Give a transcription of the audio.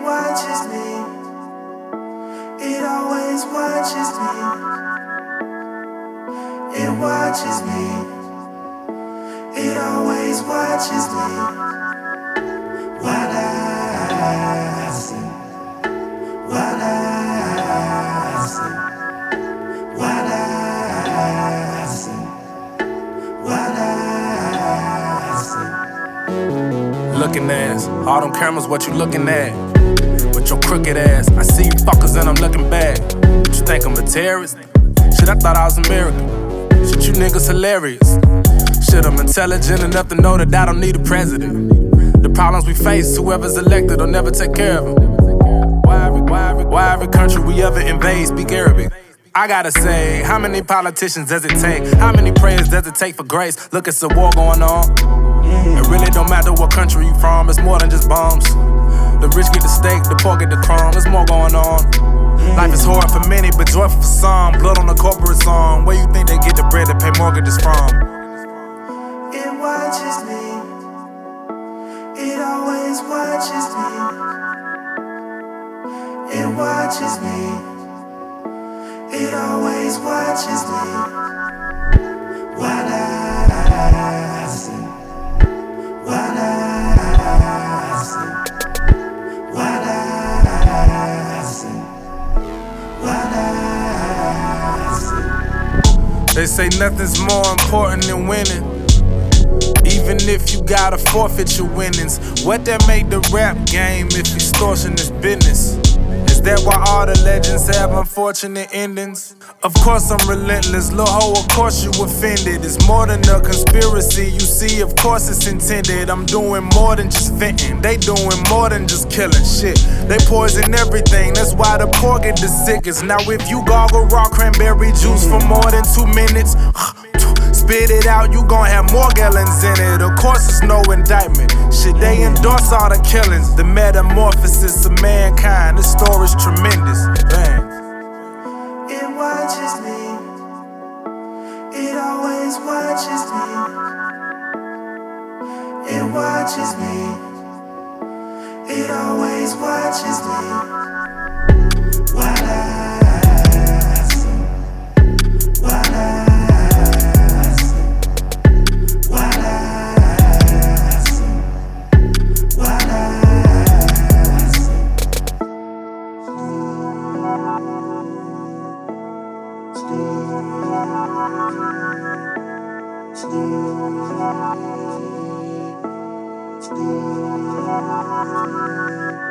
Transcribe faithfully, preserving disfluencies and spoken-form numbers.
watches me. It always watches me. It watches me. It always watches me. While I sleep. While I sleep. While I sleep. While I sleep. Looking ass, all them cameras, what you looking at? With your crooked ass, I see you fuckers and I'm looking bad. What you think I'm a terrorist? Shit, I thought I was American. Shit, you niggas hilarious. Shit, I'm intelligent enough to know that I don't need a president. The problems we face, whoever's elected will never take care of them. Why every, why every, why every country we ever invade speak Arabic? I gotta say, how many politicians does it take? How many prayers does it take for grace? Look, it's a war going on. It really don't matter what country you from, it's more than just bombs. The rich get the steak, the poor get the crumb, there's more going on. Life is hard for many, but joyful for some. Blood on the corporate song, where you think they get the bread to pay mortgages from? It watches me. It always watches me. It watches me. It always watches me. While I sleep. While I sleep. While I sleep. While I sleep. They say nothing's more important than winning. Even if you gotta forfeit your winnings. What that make the rap game if extortion is business? Is that why all the legends have unfortunate endings? Of course I'm relentless, lil' ho, of course you offended. It's more than a conspiracy, you see, of course it's intended. I'm doing more than just venting, they doing more than just killing shit. They poison everything, that's why the poor get the sickest. Now if you gargle raw cranberry juice for more than two minutes, spit it out, you gon' have more gallons in it. Of course it's no indictment. Shit, they endorse all the killings. The metamorphosis of mankind, this story's tremendous. Bang. It watches me. It always watches me. It watches me. It always watches me. While I sleep. While I Thank you.